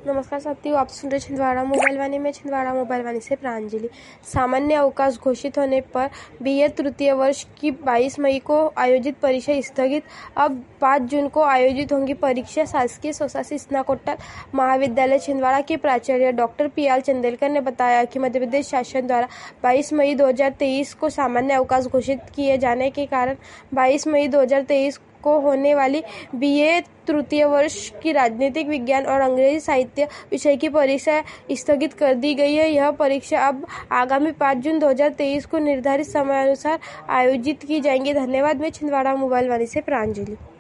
नमस्कार साथियों, आप सुन रहे छिंदवाड़ा मोबाइल वाणी में। छिंदवाड़ा मोबाइल वाणी से प्रांजलि। सामान्य अवकाश घोषित होने पर बीए तृतीय वर्ष की 22 मई को आयोजित परीक्षा स्थगित। अब 5 जून को आयोजित होंगी परीक्षा। शासकीय स्वशासी स्नातकोत्तर महाविद्यालय छिंदवाड़ा के प्राचार्य डॉक्टर पी.आर. चंदेलकर ने बताया कि मध्य प्रदेश शासन द्वारा 22 मई 2023 को सामान्य अवकाश घोषित किए जाने के कारण 22 मई 2023 को होने वाली बीए तृतीय वर्ष की राजनीतिक विज्ञान और अंग्रेजी साहित्य विषय की परीक्षा स्थगित कर दी गई है। यह परीक्षा अब आगामी 5 जून 2023 को निर्धारित समयानुसार आयोजित की जाएंगी। धन्यवाद। मैं छिंदवाड़ा मोबाइल वाणी से प्रांजलि।